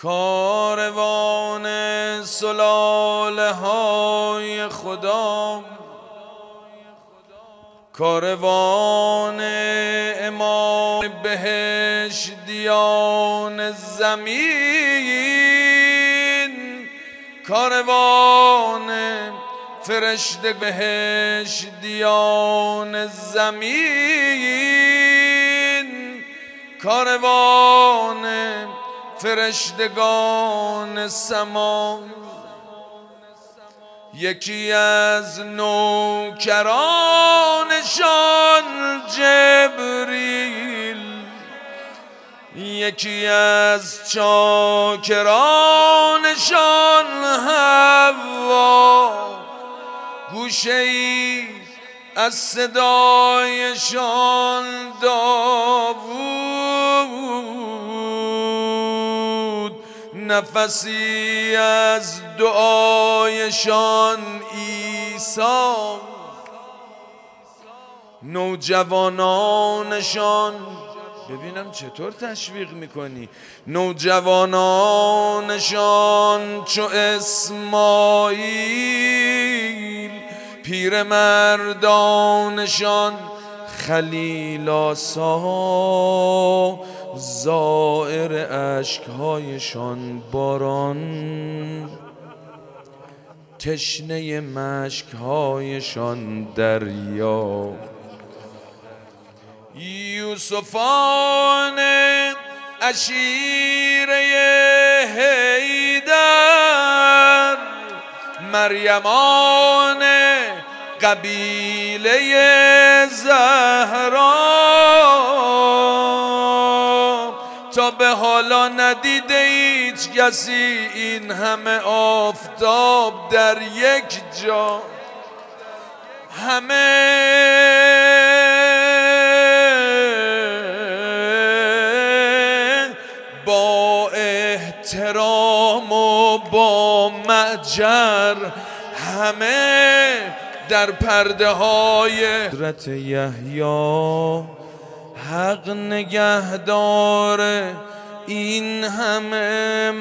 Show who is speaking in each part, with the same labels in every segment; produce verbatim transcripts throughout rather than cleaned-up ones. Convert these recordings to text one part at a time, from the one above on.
Speaker 1: کاروان سلاله های خدا، کاروان امام بهشتیان زمین، کاروان فرشته بهشتیان زمین، کاروان فرشتگان سما. یکی از نوکرانشان جبریل، یکی از چاکرانشان حوا، گوشه‌ای از صدایشان داوود، نفسی از دعایشان عیسی. نوجوانانشان، ببینم چطور تشویق میکنی، نوجوانانشان چو اسماعیل، پیرمردانشان خلیل آسا، زائر اشکهایشان باران، تشنه مشکهایشان دریا. یوسفان عشیره حیدر، مريمان قبیله زهرا، تا به حالا ندیده هیچ کسی این همه آفتاب در یک جا، همه با احترام و با معجر، همه در پرده های حضرت یحیی. حق نگهدار این همه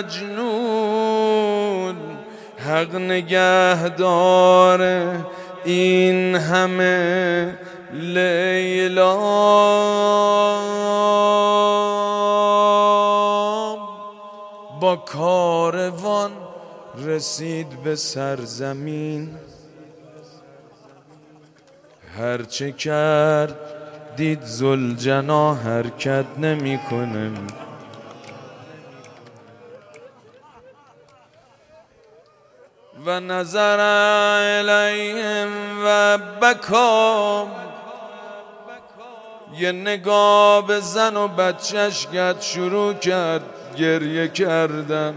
Speaker 1: مجنون، حق نگهدار این همه لیلا. با کاروان رسید به سرزمین، هرچه کرد دید ذوالجنا حرکت نمیکنه. و نظر الیهم و بکا، یه نگاه به زن و بچهش کرد، شروع کرد گریه کردن.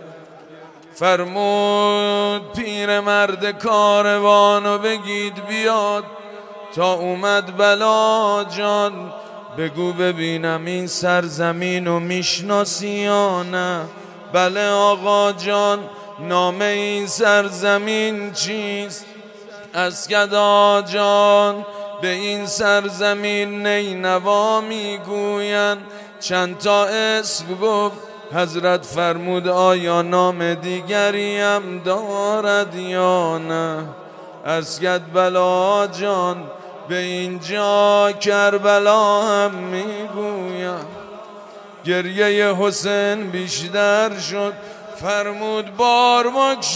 Speaker 1: فرمود پیرمرد کاروانو بگید بیاد، تا اومد بلا جان بگو ببینم این سرزمینو میشناسی یا نه؟ بله آقا جان، نام این سرزمین چیست؟ اسکدا جان، به این سرزمین نینوا میگوین. چند تا اسم گفت، حضرت فرمود آیا نام دیگری هم دارد یا نه؟ اسکد بلا جان، به اینجا کربلا هم میگویم. گریه حسین بیشتر شد، فرمود بار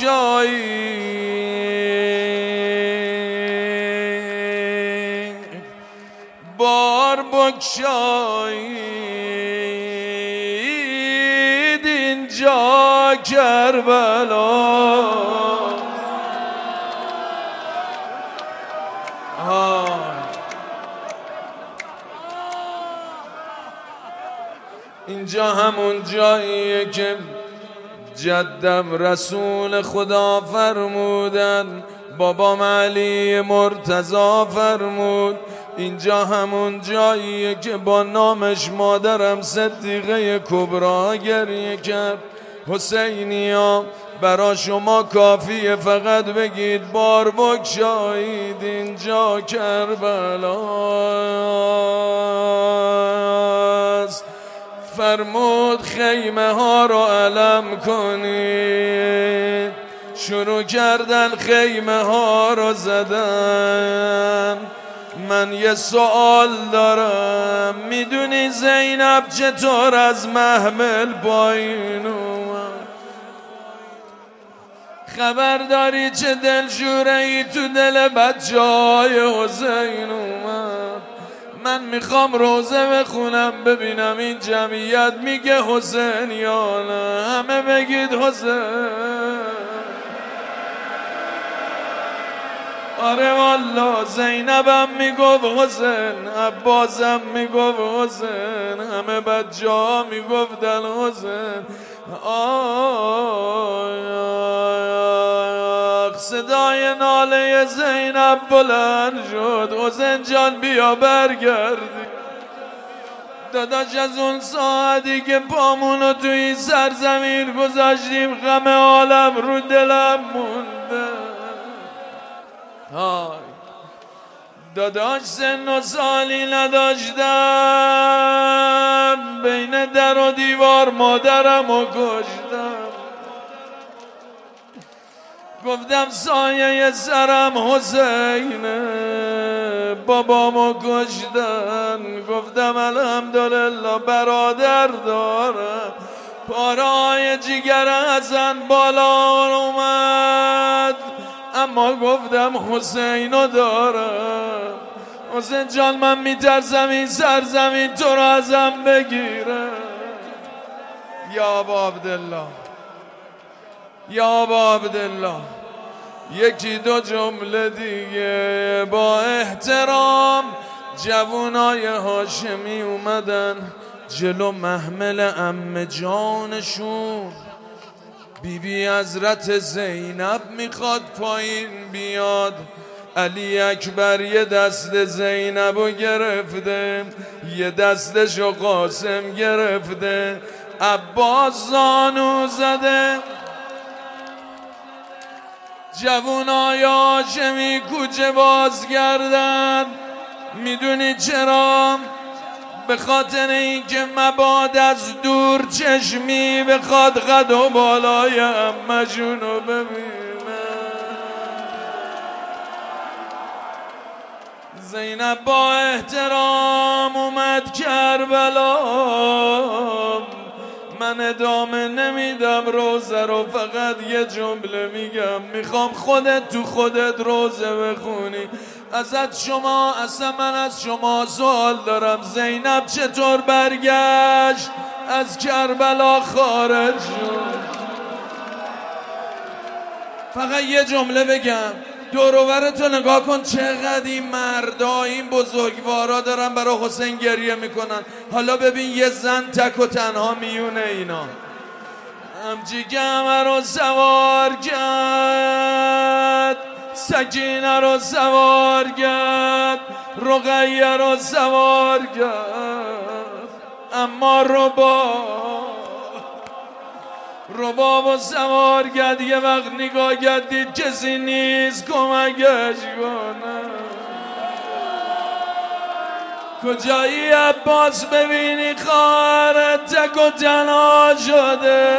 Speaker 1: بگشایید، بار بگشایید، اینجا کربلا. اینجا همون جاییه که جدم رسول خدا فرمودن، بابام علی مرتضی فرمود. اینجا همون جاییه که با نامش مادرم صدیقه کبرا گریه کرد. حسینیا برا شما کافیه فقط بگید بار بگشایید، اینجا کربلاست. فرمود خیمه ها رو علم کنید، شروع کردن خیمه ها رو زدن. من یه سوال دارم، میدونی زینب چطور از محمل پایین اومد؟ خبر داری چه دلشوره ای تو دل بچه های حسین اومد؟ من میخوام روزه بخونم ببینم این جمعیت میگه حسین یا نه. همه بگید حسین. آره والا زینبم میگفت حسین، عباسم میگفت حسین، همه بچه ها میگفتن حسین. آه صدای ناله زینب بلند شد، حسین جان بیا برگردی. داداش از اون ساعتی که پامونو توی سرزمین گذاشتیم غم عالم رو دلم مونده. های داداش سن و سالی نداشتم، بین در و دیوار مادرم و کشتم. گفتم سایه سرم حسینه، بابامو کشتن. گفتم الحمدلله برادر دارم. پارهای جگر حسن بالا اومد، اما گفتم حسینو دارم. حسین جان من میترسم این سرزمین تو رو ازم بگیره. یا ابا عبدالله، یا ابا عبدالله، یکی دو جمله دیگه با احترام. جوونای هاشمی اومدن جلو محمل عمه جانشون. بی بی حضرت زینب میخواد پایین بیاد. علی اکبر یه دست زینبو گرفته، یه دستشو قاسم گرفته. عباس زانو زده. جوونای هاشمی کوچه باز کردن. میدونی چرا؟ به خاطر اینکه مباد از دور چشمی بخواد قد و بالای عمه‌شونو ببینه. زینب با احترام اومد کربلا. من ادامه نمیدم روزه رو، فقط یه جمله میگم. میخوام خودت تو خودت روزه بخونی. ازت شما اصلا من از شما سوال دارم، زینب چطور برگشت از کربلا خارج شد؟ فقط یه جمله بگم، دور و برتو نگاه کن چقدر این مردا این بزرگوارا دارن برای حسین گریه میکنن. حالا ببین یه زن تک و تنها میونه اینا. همچی گمه رو سوار کرد، سکینه رو سوار کرد، رقیه رو سوار کرد، اما رباب رباب و سوار کرد. یه وقت نگاه کرد دید کسی نیست کمکش کنه. کجایی عباس ببینی خواهرت تک و تنها شده؟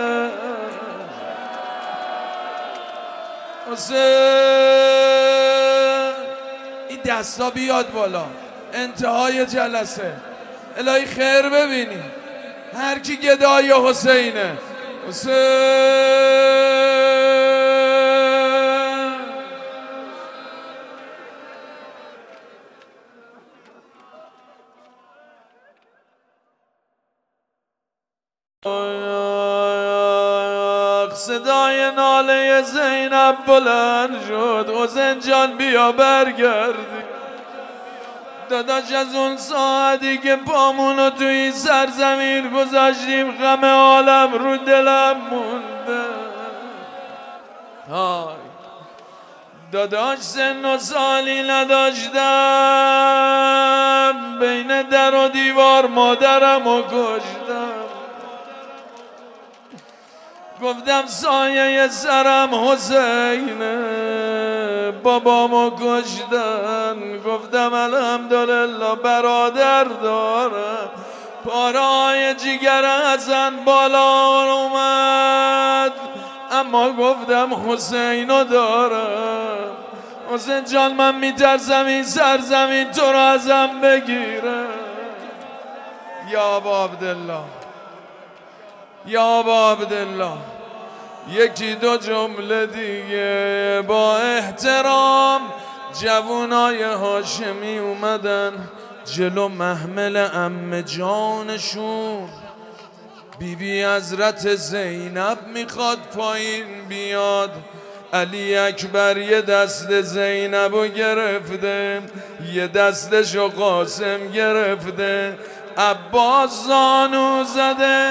Speaker 1: حسین این دستا بیاد بالا، انتهای جلسه. الهی خیر ببینی هر کی گدای حسینه. حسین صدای ناله زینب بلند شد، حسین جان بیا برگردی. داداش از اون ساعتی که پامونو توی سرزمین گذاشتیم غم عالم رو دلم مونده. های داداش سن و سالی نداشتم، بین در و دیوار مادرم و کشتم. گفتم سایه سرم حسینه، بابامو کشتن. گفتم الحمدلله برادر دارم. پارای جیگر ازن بالا اومد، اما گفتم حسینو دارم. حسین جان من میترسم این سرزمین تو رو ازم بگیره. یا ابا عبدالله، یا ابا عبدالله، یکی دو جمله دیگه با احترام. جوونای هاشمی اومدن جلو محمل عمه جانشون. بی بی حضرت زینب میخواد پایین بیاد، علی اکبر یه دست زینبو گرفته، یه دستشو قاسم گرفته، عباس زانو زده.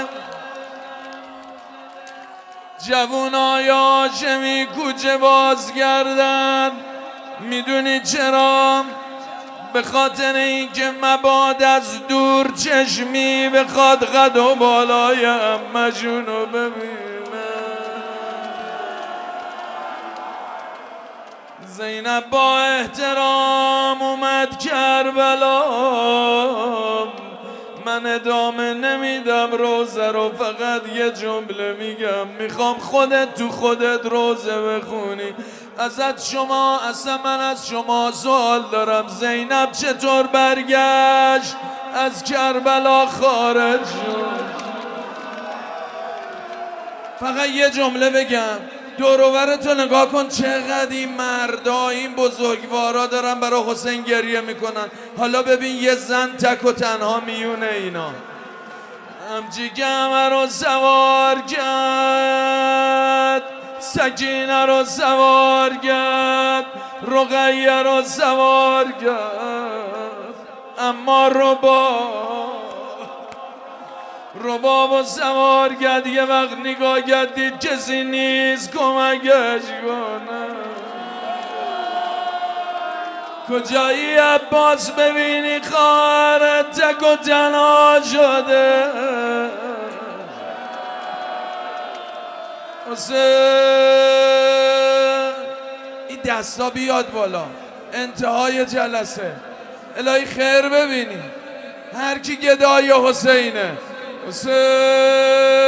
Speaker 1: جوونای هاشمی کوچه باز کردن. میدونی چرا؟ به خاطر اینکه مباد از دور چشمی بخواد قد و بالای عمه‌شونو ببینه. زینب با احترام اومد کربلا. من ادامه نمیدم روزه رو، فقط یه جمله میگم. میخوام خودت تو خودت روزه بخونی. ازت شما، اصلا من از شما سوال دارم. زینب چطور برگشت از کربلا خارج شد؟ فقط یه جمله بگم، دور و برتو نگاه کن، چقدر این مردا، این بزرگوارا دارن برای حسین گریه میکنن. حالا ببین یه زن تک و تنها میونه اینا. همچی گمه رو سوار کرد، سکینه رو سوار کرد، رقیه رو سوار کرد، اما رباب رباب و سوار کرد. یه وقت نگاه کرد دید کسی نیست کمکش کنه. کجایی عباس؟ ببینی خواهرت تک و تنها شده. حسین این دستا بیاد بالا، انتهای جلسه. الهی خیر ببینی. هر کی گدای حسینه. حسین